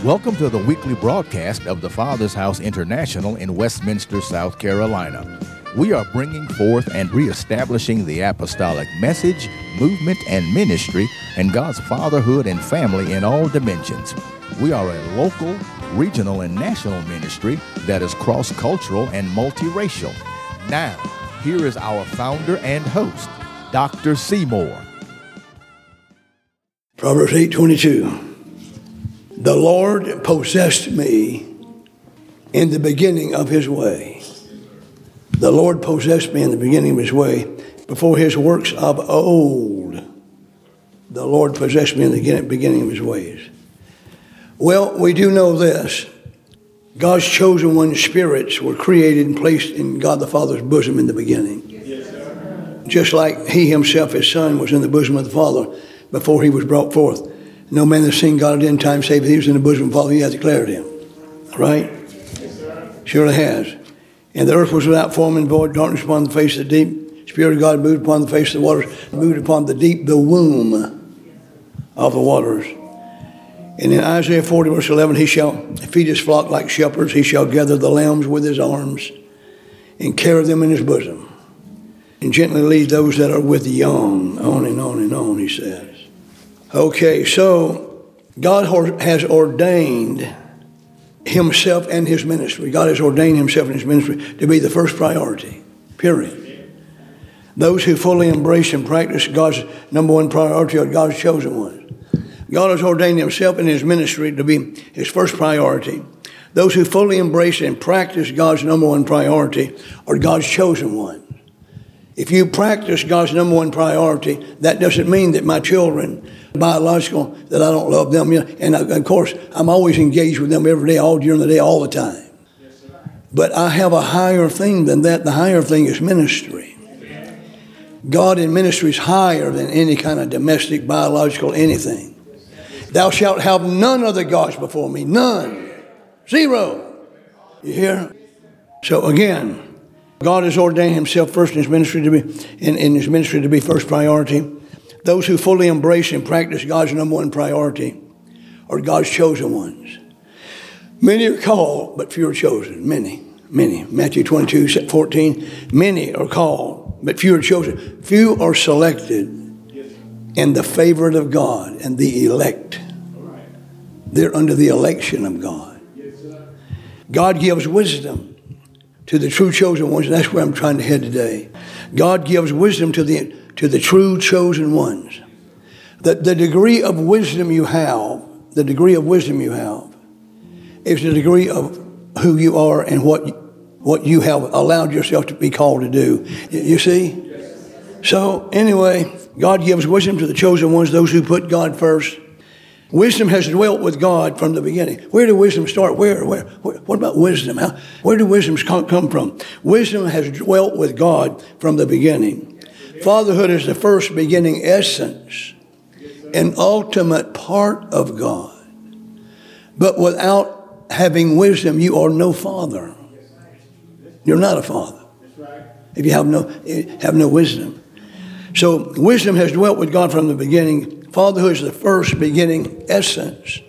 Welcome to the weekly broadcast of the Father's House International in Westminster, South Carolina. We are bringing forth and reestablishing the apostolic message, movement, and ministry and God's fatherhood and family in all dimensions. We are a local, regional, and national ministry that is cross-cultural and multiracial. Now, here is our founder and host, Dr. Seymour. Proverbs 8:22. The Lord possessed me in the beginning of his way. The Lord possessed me in the beginning of his way, before his works of old. The Lord possessed me in the beginning of his ways. Well, we do know this. God's chosen one's spirits were created and placed in God the Father's bosom in the beginning. Yes, sir. Just like he himself, his son, was in the bosom of the Father before he was brought forth. No man has seen God at any time save he was in the bosom of the Father, he hath declared him. Right? Yes, sir. Surely has. And the earth was without form and void, darkness upon the face of the deep. Spirit of God moved upon the face of the waters, moved upon the deep, the womb of the waters. And in Isaiah 40, verse 11, he shall feed his flock like shepherds. He shall gather the lambs with his arms and carry them in his bosom, and gently lead those that are with the young. On and on and on, he says. Okay, so God has ordained himself and his ministry. God has ordained himself and his ministry to be the first priority, period. Those who fully embrace and practice God's number one priority are God's chosen ones. God has ordained himself and his ministry to be his first priority. Those who fully embrace and practice God's number one priority are God's chosen ones. If you practice God's number one priority, that doesn't mean that my children, biological, that I don't love them. And of course, I'm always engaged with them every day, all during the day, all the time. But I have a higher thing than that. The higher thing is ministry. God in ministry is higher than any kind of domestic, biological, anything. Thou shalt have none other gods before me. None. Zero. You hear? So again, God has ordained himself first in his ministry to be in his ministry to be first priority. Those who fully embrace and practice God's number one priority are God's chosen ones. Many are called, but few are chosen. Many. Matthew 22:14. Many are called, but few are chosen. Few are selected. And the favorite of God and the elect. They're under the election of God. God gives wisdom to the true chosen ones. And that's where I'm trying to head today. God gives wisdom to the true chosen ones. The degree of wisdom you have, is the degree of who you are and what you have allowed yourself to be called to do. You see? So anyway, God gives wisdom to the chosen ones, those who put God first. Wisdom has dwelt with God from the beginning. Where did wisdom start? Where? What about wisdom? Where do wisdoms come from? Wisdom has dwelt with God from the beginning. Fatherhood is the first beginning essence, an ultimate part of God. But without having wisdom, you are no father. You're not a father if you have no wisdom. So wisdom has dwelt with God from the beginning. Fatherhood is the first beginning essence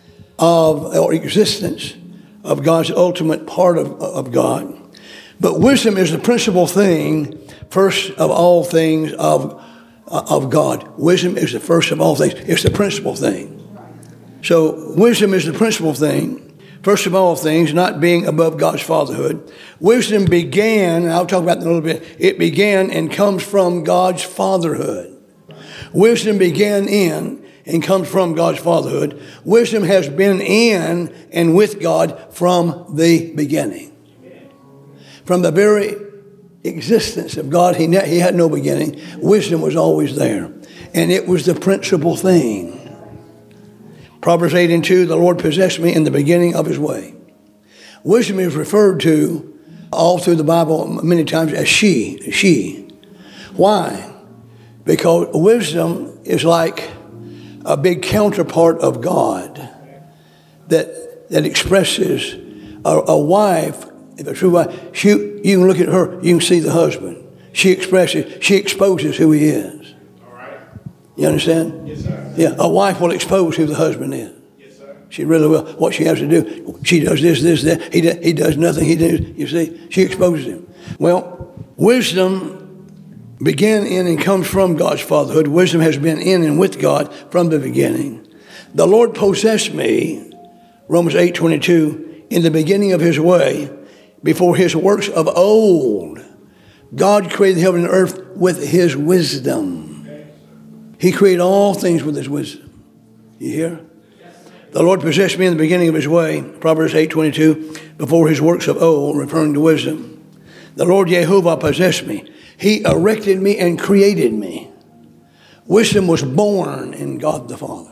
or existence of God's ultimate part of God. But wisdom is the principal thing, first of all things of God. Wisdom is the first of all things. It's the principal thing. So wisdom is the principal thing. First of all things, not being above God's fatherhood. Wisdom began, and I'll talk about that in a little bit, it began and comes from God's fatherhood. Wisdom began in and comes from God's fatherhood. Wisdom has been in and with God from the beginning. From the very existence of God, he had no beginning. Wisdom was always there. And it was the principal thing. Proverbs 8:2, the Lord possessed me in the beginning of his way. Wisdom is referred to all through the Bible many times as she. Why? Because wisdom is like a big counterpart of God that expresses a wife, if a true wife, you can look at her, you can see the husband. She exposes who he is. You understand? Yes, sir. Yeah, a wife will expose who the husband is. Yes, sir. She really will. What she has to do, she does this, that. He does nothing. You see, she exposes him. Well, wisdom began in and comes from God's fatherhood. Wisdom has been in and with God from the beginning. The Lord possessed me, Romans 8:22, in the beginning of his way, before his works of old. God created heaven and earth with his wisdom. He created all things with his wisdom. You hear? The Lord possessed me in the beginning of his way, Proverbs 8:22, before his works of old, referring to wisdom. The Lord Jehovah possessed me. He erected me and created me. Wisdom was born in God the Father.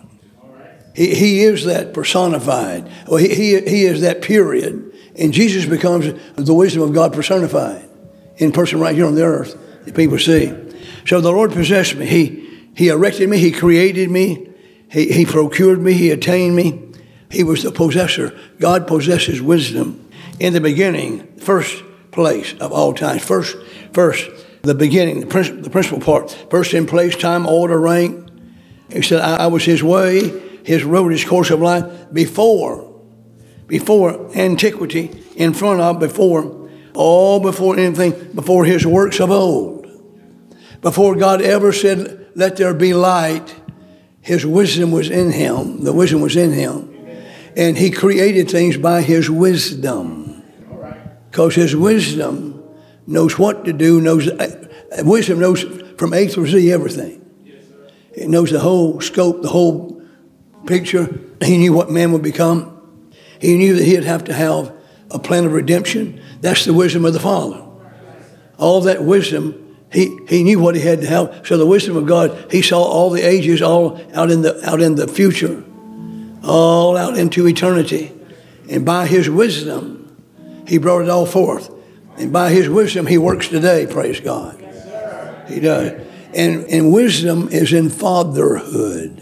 He is that personified. Well, he is that period. And Jesus becomes the wisdom of God personified in person right here on the earth that people see. So the Lord possessed me. He erected me. He created me. He procured me. He attained me. He was the possessor. God possesses wisdom in the beginning, first place of all time. First, the beginning, the principal part. First in place, time, order, rank. He said, I was his way, his road, his course of life before antiquity, in front of, before anything, before his works of old. Before God ever said, let there be light, his wisdom was in him. The wisdom was in him. And he created things by his wisdom. Because his wisdom knows what to do, wisdom knows from A through Z everything. It knows the whole scope, the whole picture. He knew what man would become. He knew that he'd have to have a plan of redemption. That's the wisdom of the Father. All that wisdom, he knew what he had to have. So the wisdom of God, he saw all the ages, all out in the future, all out into eternity. And by his wisdom, he brought it all forth. And by his wisdom, he works today, praise God. He does. And wisdom is in fatherhood.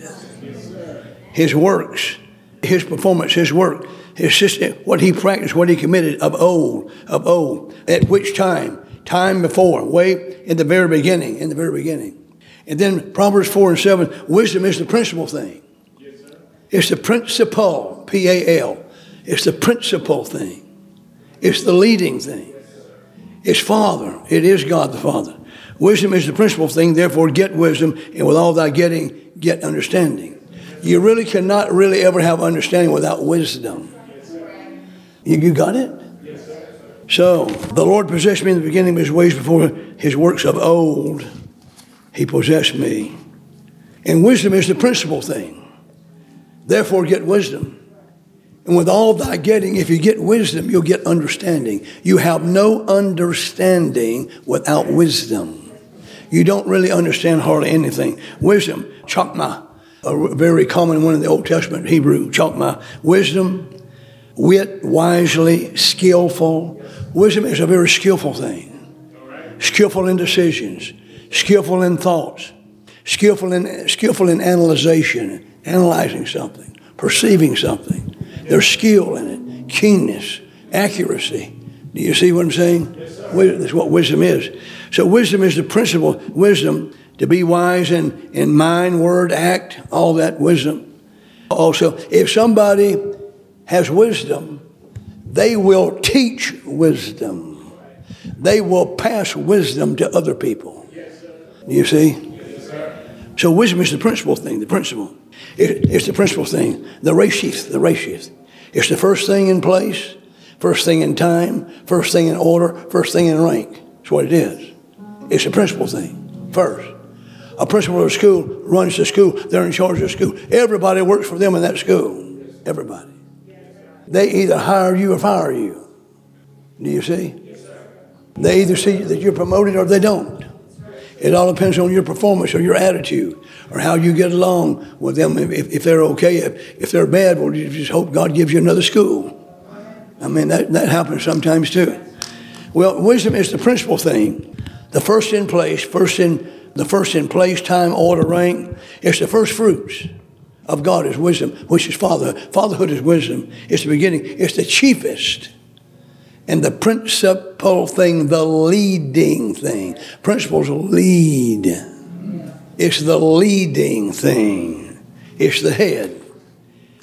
His works, his performance, his work, his system, what he practiced, what he committed of old. At which time? Time before, way in the very beginning. And then Proverbs 4:7, wisdom is the principal thing. It's the principal, P-A-L. It's the principal thing. It's the leading thing. It's Father. It is God the Father. Wisdom is the principal thing, therefore get wisdom, and with all thy getting, get understanding. You really cannot really ever have understanding without wisdom. You got it? So, the Lord possessed me in the beginning of his ways before his works of old. He possessed me. And wisdom is the principal thing. Therefore get wisdom. And with all thy getting, if you get wisdom, you'll get understanding. You have no understanding without wisdom. You don't really understand hardly anything. Wisdom, chokmah, a very common one in the Old Testament, Hebrew, chokmah. Wisdom, wit, wisely, skillful. Wisdom is a very skillful thing. Skillful in decisions, skillful in thoughts, skillful in analyzing something, perceiving something. There's skill in it, keenness, accuracy. Do you see what I'm saying? That's what wisdom is. So wisdom is the principle. Wisdom, to be wise in mind, word, act, all that wisdom. Also, if somebody has wisdom, they will teach wisdom. They will pass wisdom to other people. Do you see? So wisdom is the principal thing, the principle. It's the principal thing, the rashith. It's the first thing in place, first thing in time, first thing in order, first thing in rank. That's what it is. It's the principal thing, first. A principal of a school runs the school. They're in charge of the school. Everybody works for them in that school. Everybody. They either hire you or fire you. Do you see? They either see that you're promoted or they don't. It all depends on your performance or your attitude or how you get along with them. If they're okay, if they're bad, well, you just hope God gives you another school. I mean, that happens sometimes too. Well, wisdom is the principal thing. The first in place, time, order, rank. It's the first fruits of God is wisdom, which is fatherhood. Fatherhood is wisdom. It's the beginning. It's the chiefest. And the principal thing, the leading thing. Principles lead. It's the leading thing. It's the head.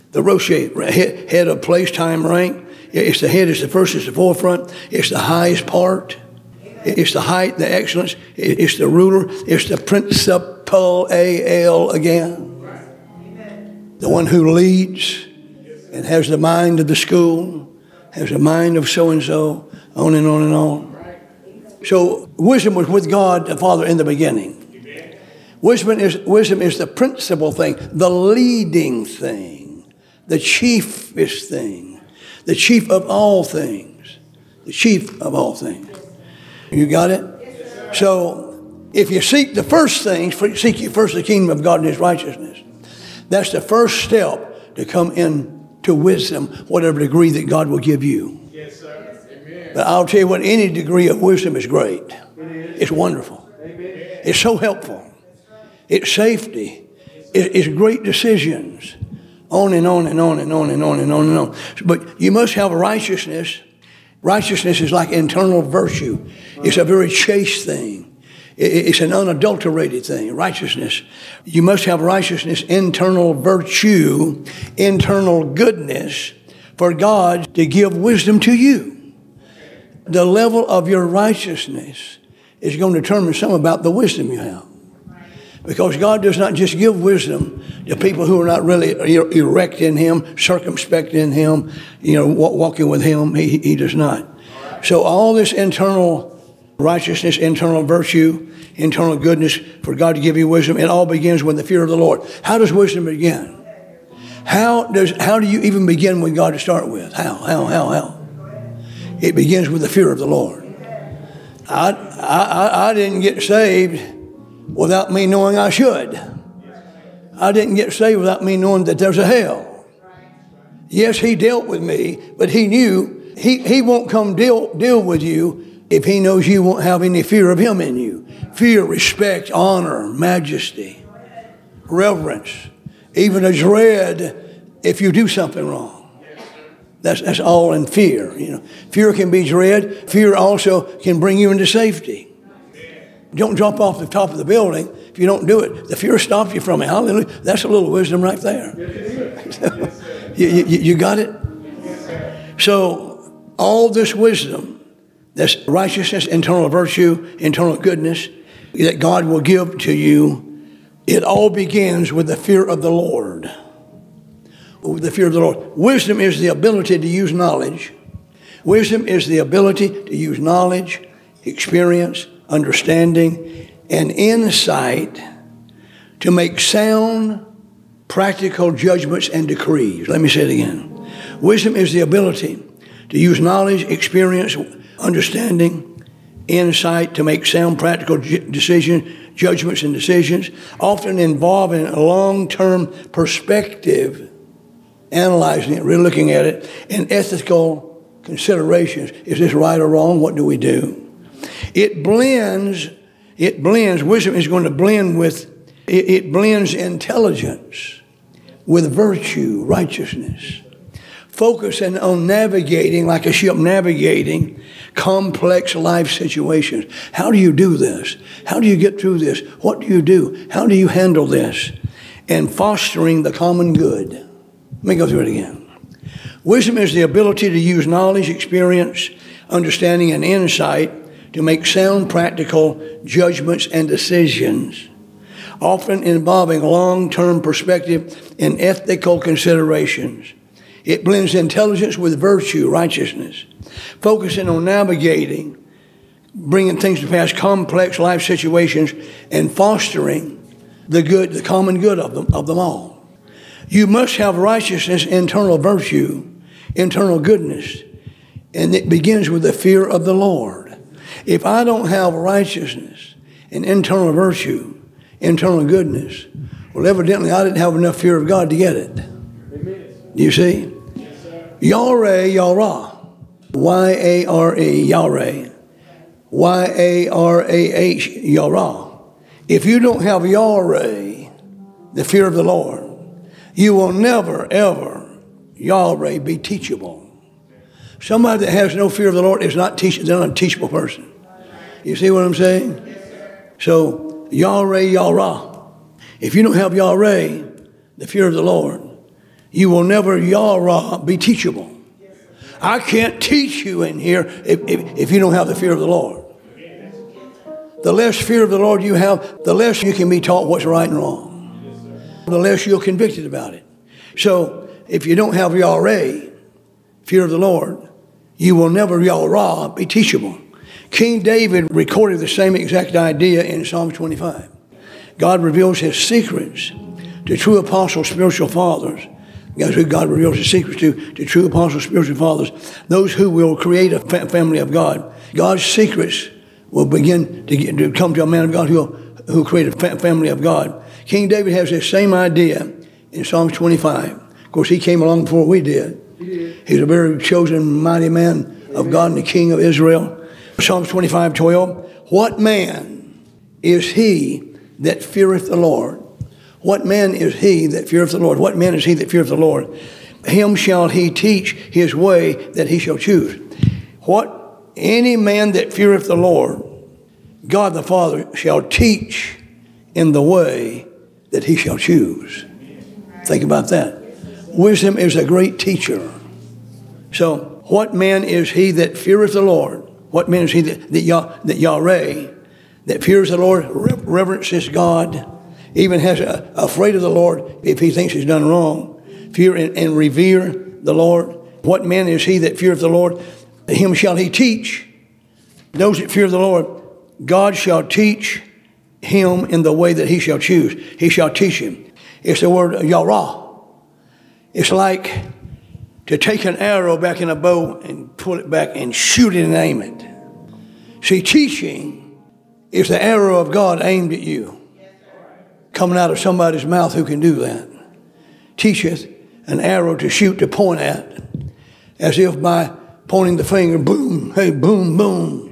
The rosh, head of place, time, rank. It's the head, it's the first, it's the forefront. It's the highest part. It's the height, the excellence. It's the ruler. It's the principal, A-L again. The one who leads and has the mind of the school, has the mind of so-and-so, on and on and on. So wisdom was with God the Father in the beginning. Wisdom is the principal thing, the leading thing, the chiefest thing, the chief of all things, the chief of all things. You got it? Yes, so if you seek the first things, seek ye first the kingdom of God and his righteousness. That's the first step to come into wisdom, whatever degree that God will give you. Yes, sir. Amen. But I'll tell you what, any degree of wisdom is great. It's wonderful. Amen. It's so helpful. It's safety. It's great decisions. On and on and on and on and on and on and on. But you must have righteousness. Righteousness is like internal virtue. It's a very chaste thing. It's an unadulterated thing, righteousness. You must have righteousness, internal virtue, internal goodness for God to give wisdom to you. The level of your righteousness is going to determine some about the wisdom you have. Because God does not just give wisdom to people who are not really erect in him, circumspect in him, walking with him. He does not. So all this internal righteousness, internal virtue, internal goodness for God to give you wisdom, it all begins with the fear of the Lord. How does wisdom begin? How do you even begin with God to start with? How? It begins with the fear of the Lord. I didn't get saved without me knowing I should. I didn't get saved without me knowing that there's a hell. Yes, he dealt with me, but he knew he won't come deal with you if he knows you won't have any fear of him in you. Fear, respect, honor, majesty, reverence, even a dread if you do something wrong. That's all in fear. Fear can be dread. Fear also can bring you into safety. Don't jump off the top of the building if you don't do it. The fear stops you from it. Hallelujah. That's a little wisdom right there. You got it? So all this wisdom, this righteousness, internal virtue, internal goodness that God will give to you, it all begins with the fear of the Lord. With the fear of the Lord. Wisdom is the ability to use knowledge. Wisdom is the ability to use knowledge, experience, understanding, and insight to make sound, practical judgments and decrees. Let me say it again. Wisdom is the ability to use knowledge, experience, understanding, insight to make sound, practical decisions, judgments and decisions, often involving a long-term perspective, analyzing it, really looking at it, and ethical considerations. Is this right or wrong? What do we do? It blends, wisdom is going to blend with, it blends intelligence with virtue, righteousness. Focusing on navigating, like a ship navigating complex life situations. How do you do this? How do you get through this? What do you do? How do you handle this? And fostering the common good. Let me go through it again. Wisdom is the ability to use knowledge, experience, understanding, and insight to make sound, practical judgments and decisions, often involving long-term perspective and ethical considerations. It blends intelligence with virtue, righteousness, focusing on navigating, bringing things to pass, complex life situations, and fostering the good, the common good of them all. You must have righteousness, internal virtue, internal goodness, and it begins with the fear of the Lord. If I don't have righteousness and internal virtue, internal goodness, well, evidently I didn't have enough fear of God to get it. Amen. You see? Yahweh, Yahweh. Y-A-R-E, Yahweh. Y-A-R-A-H, Yahweh. If you don't have Yahweh, the fear of the Lord, you will never, ever, Yahweh, be teachable. Somebody that has no fear of the Lord is not they're not a teachable person. You see what I'm saying? So, Yahweh, Yahweh. If you don't have Yahweh, the fear of the Lord, You will never, Yah-Ra, be teachable. I can't teach you in here if you don't have the fear of the Lord. The less fear of the Lord you have, the less you can be taught what's right and wrong. The less you're convicted about it. So if you don't have Yah-Ra, fear of the Lord, you will never, Yah-Ra, be teachable. King David recorded the same exact idea in Psalm 25. God reveals his secrets to true apostles, spiritual fathers. That's who God reveals his secrets to true apostles, spiritual fathers. Those who will create a family of God. God's secrets will begin to come to a man of God who create a family of God. King David has this same idea in Psalms 25. Of course, he came along before we did. He's a very chosen, mighty man of God and the king of Israel. Psalms 25:12. What man is he that feareth the Lord? What man is he that feareth the Lord? What man is he that feareth the Lord? Him shall he teach his way that he shall choose. Any man that feareth the Lord, God the Father shall teach in the way that he shall choose. Think about that. Wisdom is a great teacher. So, what man is he that feareth the Lord? What man is he that Yah-Ra, that fears the Lord, reverences God, even has afraid of the Lord if he thinks he's done wrong. Fear and revere the Lord. What man is he that feareth the Lord? Him shall he teach. Those that fear the Lord, God shall teach him in the way that he shall choose. He shall teach him. It's the word Yah-Ra. It's like to take an arrow back in a bow and pull it back and shoot it and aim it. See, teaching is the arrow of God aimed at you. Coming out of somebody's mouth who can do that. Teacheth an arrow to shoot, to point at, as if by pointing the finger, boom, hey, boom, boom.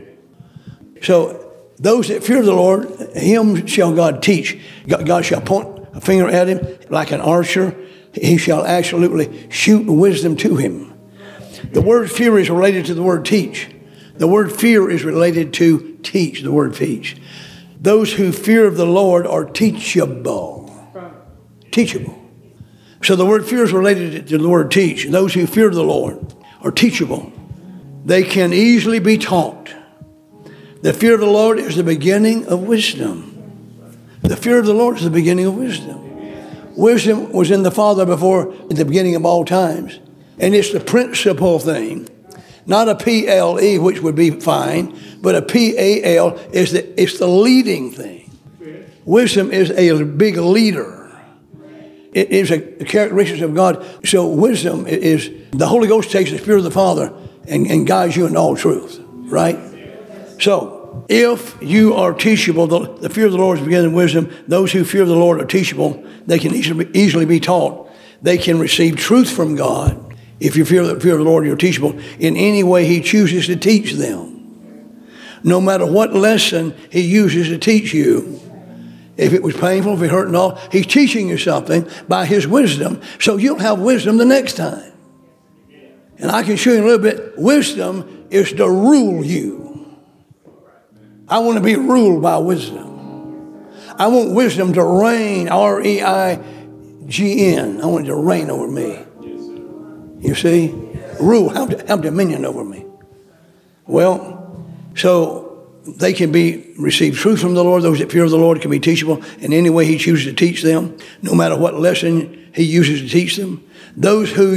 So those that fear the Lord, him shall God teach. God shall point a finger at him like an archer. He shall absolutely shoot wisdom to him. The word fear is related to the word teach. The word fear is related to teach, the word teach. Those who fear of the Lord are teachable. Teachable. So the word fear is related to the word teach. Those who fear the Lord are teachable. They can easily be taught. The fear of the Lord is the beginning of wisdom. The fear of the Lord is the beginning of wisdom. Wisdom was in the Father before at the beginning of all times. And it's the principal thing. Not a P-L-E, which would be fine, but a P-A-L it's the leading thing. Wisdom is a big leader. It is a characteristic of God. So wisdom is, the Holy Ghost takes the Spirit of the Father and guides you in all truth, right? So, if you are teachable, the fear of the Lord is the beginning of wisdom. Those who fear the Lord are teachable. They can easily be taught. They can receive truth from God. If you fear the Lord, you're teachable in any way he chooses to teach them. No matter what lesson he uses to teach you. If it was painful, if it hurt and all, he's teaching you something by his wisdom. So you'll have wisdom the next time. And I can show you in a little bit, wisdom is to rule you. I want to be ruled by wisdom. I want wisdom to reign, R-E-I-G-N. I want it to reign over me. You see? Rule, have dominion over me. Well, so they can receive truth from the Lord. Those that fear the Lord can be teachable in any way he chooses to teach them, no matter what lesson he uses to teach them. Those who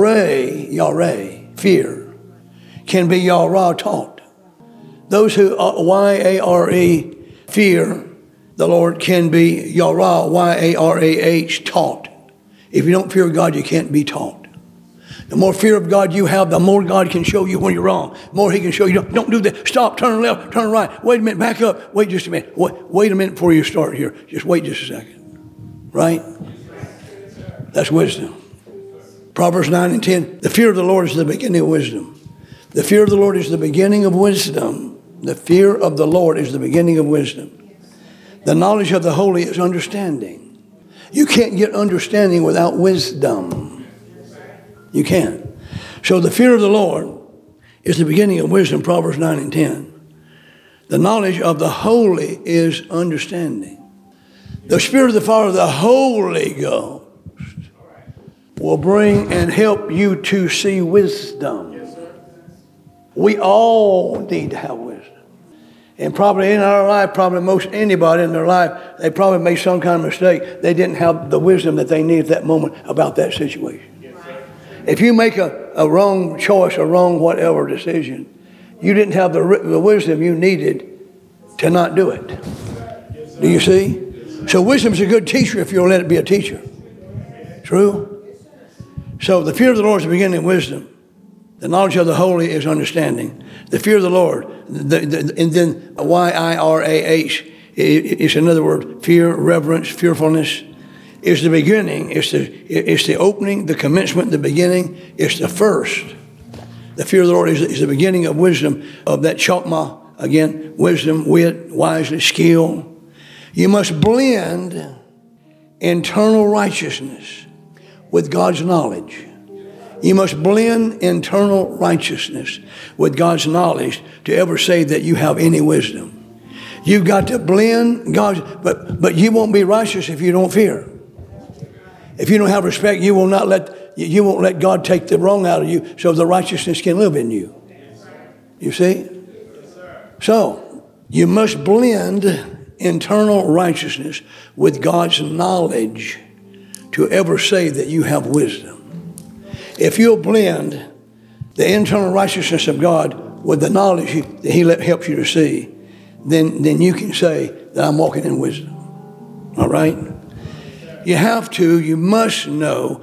Yah-Ra, fear, can be Yah-Ra taught. Those who Y-A-R-E, fear the Lord, can be Yah-Ra, Y-A-R-A-H, taught. If you don't fear God, you can't be taught. The more fear of God you have, the more God can show you when you're wrong. The more he can show you, don't do that. Stop, turn left, turn right. Wait a minute, back up. Wait just a minute. Wait a minute before you start here. Just wait just a second. Right? That's wisdom. Proverbs 9:10. The fear of the Lord is the beginning of wisdom. The fear of the Lord is the beginning of wisdom. The fear of the Lord is the beginning of wisdom. The knowledge of the holy is understanding. You can't get understanding without wisdom. You can't. So the fear of the Lord is the beginning of wisdom, Proverbs 9:10. The knowledge of the holy is understanding. The Spirit of the Father, the Holy Ghost, will bring and help you to see wisdom. We all need to have wisdom. And probably in our life, probably most anybody in their life, they probably made some kind of mistake. They didn't have the wisdom that they needed at that moment about that situation. If you make a wrong choice, a wrong whatever decision, you didn't have the wisdom you needed to not do it. Do you see? So wisdom is a good teacher if you'll let it be a teacher. True? So the fear of the Lord is the beginning of wisdom. The knowledge of the holy is understanding. The fear of the Lord, and then Y-I-R-A-H is another word. Fear, reverence, fearfulness is the beginning. It's the opening, the commencement, the beginning. It's the first. The fear of the Lord is the beginning of wisdom, of that chokmah. Again, wisdom, wit, wisely, skill. You must blend internal righteousness with God's knowledge. You must blend internal righteousness with God's knowledge to ever say that you have any wisdom. You've got to blend God's, but you won't be righteous if you don't fear. If you don't have respect, you won't let God take the wrong out of you so the righteousness can live in you. You see? So, you must blend internal righteousness with God's knowledge to ever say that you have wisdom. If you'll blend the internal righteousness of God with the knowledge that He helps you to see, then you can say that I'm walking in wisdom. All right? You must know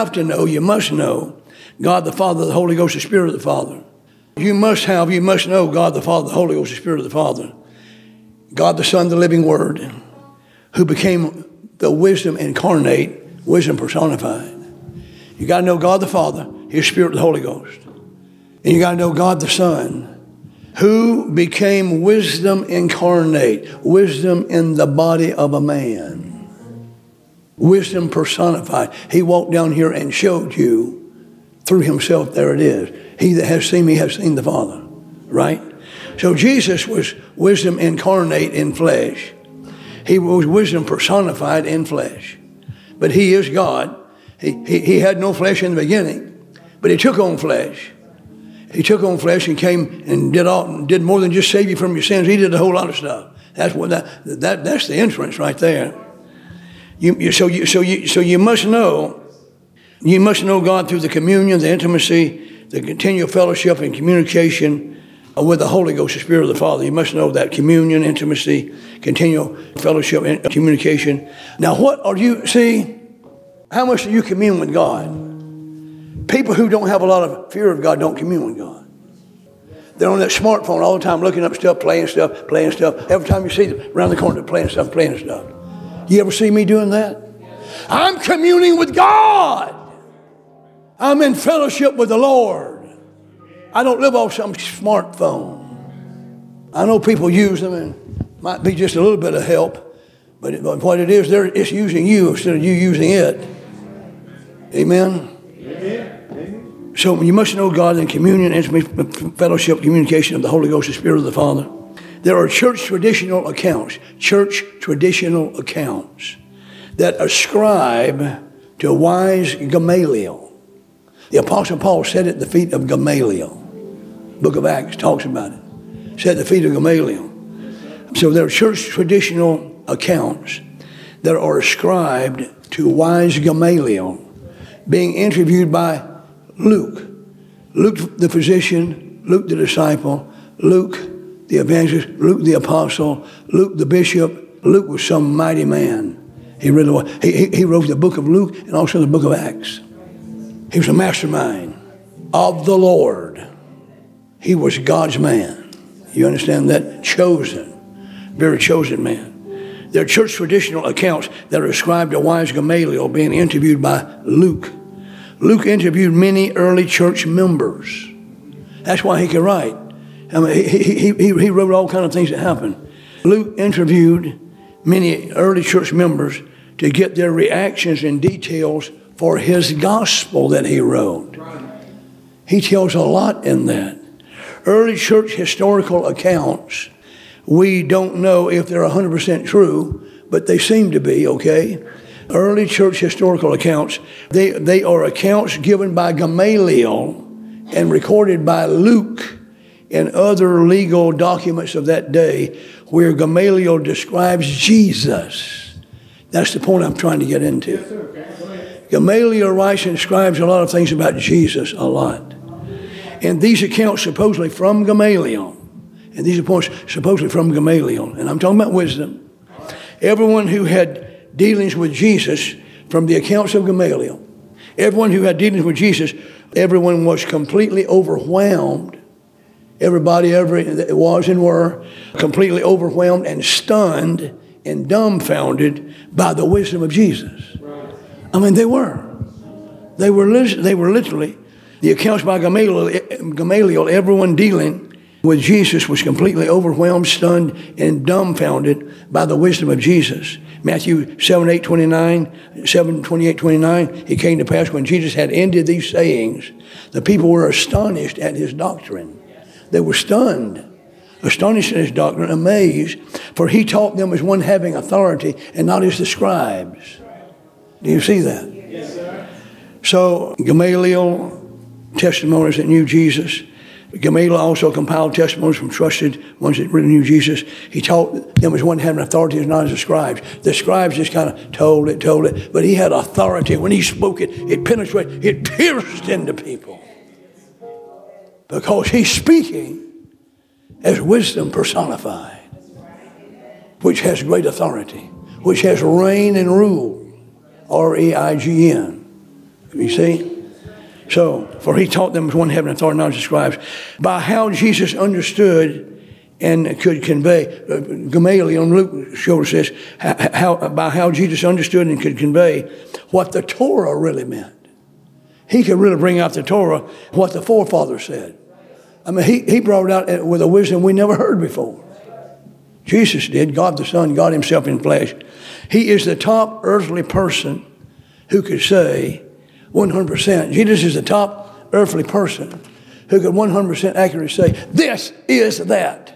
God the Father, the Holy Ghost, the Spirit of the Father. You must know God the Father, the Holy Ghost, the Spirit of the Father. God the Son, the living Word, who became the wisdom incarnate, wisdom personified. You got to know God the Father, His Spirit, the Holy Ghost. And you got to know God the Son, who became wisdom incarnate, wisdom in the body of a man. Wisdom personified. He walked down here and showed you through Himself, there it is. He that has seen me has seen the Father. Right? So Jesus was wisdom incarnate in flesh. He was wisdom personified in flesh. But He is God. He had no flesh in the beginning, but He took on flesh. He took on flesh and came and did more than just save you from your sins. He did a whole lot of stuff. That's the entrance right there. So you must know God through the communion, the intimacy, the continual fellowship and communication with the Holy Ghost, the Spirit of the Father. You must know that communion, intimacy, continual fellowship and communication. Now, how much do you commune with God? People who don't have a lot of fear of God don't commune with God. They're on that smartphone all the time, looking up stuff, playing stuff. Every time you see them around the corner, they're playing stuff. You ever see me doing that? I'm communing with God. I'm in fellowship with the Lord. I don't live off some smartphone. I know people use them and might be just a little bit of help, but what it is, it's using you instead of you using it. Amen? Amen. So you must know God in communion, intimate fellowship, communication of the Holy Ghost, the Spirit of the Father. There are church traditional accounts that ascribe to wise Gamaliel. The Apostle Paul sat at the feet of Gamaliel. Book of Acts talks about it. Sat at the feet of Gamaliel. So there are church traditional accounts that are ascribed to wise Gamaliel, being interviewed by Luke. Luke the physician, Luke the disciple, Luke the evangelist, Luke the apostle, Luke the bishop. Luke was some mighty man. He really was. He wrote the book of Luke and also the book of Acts. He was a mastermind of the Lord. He was God's man. You understand that? Chosen. Very chosen man. There are church traditional accounts that are ascribed to wise Gamaliel being interviewed by Luke. Luke interviewed many early church members. That's why he could write. I mean, he wrote all kinds of things that happened. Luke interviewed many early church members to get their reactions and details for his gospel that he wrote. He tells a lot in that. Early church historical accounts, we don't know if they're 100% true, but they seem to be, okay? early church historical accounts. They are accounts given by Gamaliel and recorded by Luke and other legal documents of that day, where Gamaliel describes Jesus. That's the point I'm trying to get into. Yes, sir. Okay. Gamaliel writes and describes a lot of things about Jesus, a lot. And these accounts supposedly from Gamaliel, and these are supposedly from Gamaliel, and I'm talking about wisdom. Everyone who had dealings with Jesus from the accounts of Gamaliel, everyone who had dealings with Jesus, everyone was completely overwhelmed. Everybody that was and were completely overwhelmed and stunned and dumbfounded by the wisdom of Jesus. I mean, they were. They were literally, the accounts by Gamaliel, everyone dealing with Jesus was completely overwhelmed, stunned, and dumbfounded by the wisdom of Jesus. Matthew 7:28-29, it came to pass when Jesus had ended these sayings, the people were astonished at his doctrine. They were stunned, astonished at his doctrine, amazed, for he taught them as one having authority and not as the scribes. Do you see that? Yes, sir. So Gamaliel, testimonies that knew Jesus. Gamaliel also compiled testimonies from trusted ones that really knew Jesus. He taught them as one having authority and not as the scribes. The scribes just kind of told it, but he had authority. When he spoke it, it penetrated, it pierced into people. Because he's speaking as wisdom personified, which has great authority, which has reign and rule, R-E-I-G-N. You see? So, for he taught them as one having authority, not as the scribes, by how Jesus understood and could convey. Gamaliel and Luke shows this, by how Jesus understood and could convey what the Torah really meant. He could really bring out the Torah, what the forefathers said. I mean, he brought it out with a wisdom we never heard before. Jesus did, God the Son, God himself in flesh. He is the top earthly person who could say 100%. Jesus is the top earthly person who could 100% accurately say, this is that.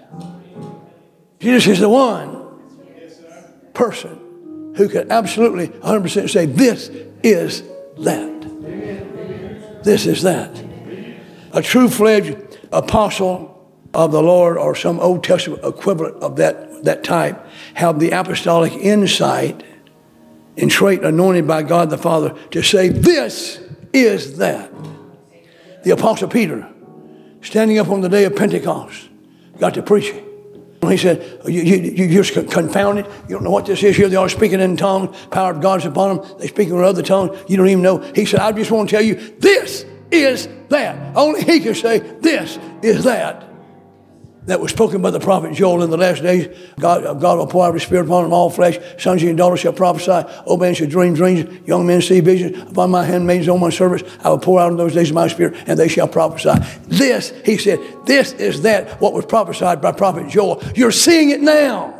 Jesus is the one person who could absolutely 100% say, this is that. This is that. A true-fledged apostle of the Lord, or some Old Testament equivalent of that type, have the apostolic insight and trait anointed by God the Father to say, this is that. The Apostle Peter, standing up on the day of Pentecost, got to preaching. He said, you just confounded. You don't know what this is. Here they are speaking in tongues. Power of God's upon them. They speak in other tongues. You don't even know. He said, I just want to tell you, this is that. Only he can say, this is that. That was spoken by the prophet Joel in the last days. God will pour out his spirit upon them all flesh. Sons and daughters shall prophesy. Old men shall dream dreams. Young men see visions. Upon my handmaidens, on my servants, I will pour out in those days of my spirit, and they shall prophesy. This, he said, this is that, what was prophesied by prophet Joel. You're seeing it now.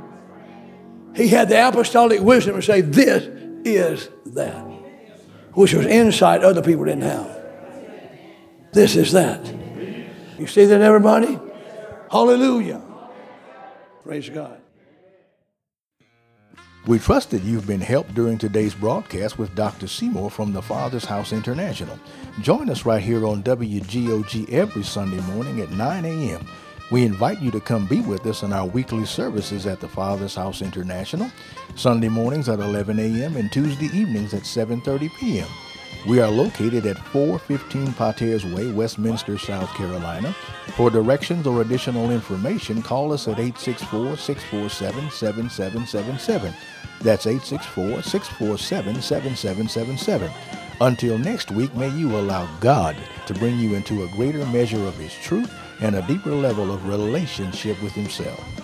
He had the apostolic wisdom to say, this is that. Which was insight other people didn't have. This is that. You see that, everybody? Hallelujah. Praise God. We trust that you've been helped during today's broadcast with Dr. Seymour from the Father's House International. Join us right here on WGOG every Sunday morning at 9 a.m. We invite you to come be with us in our weekly services at the Father's House International, Sunday mornings at 11 a.m. and Tuesday evenings at 7:30 p.m. We are located at 415 Pateers Way, Westminster, South Carolina. For directions or additional information, call us at 864-647-7777. That's 864-647-7777. Until next week, may you allow God to bring you into a greater measure of his truth and a deeper level of relationship with himself.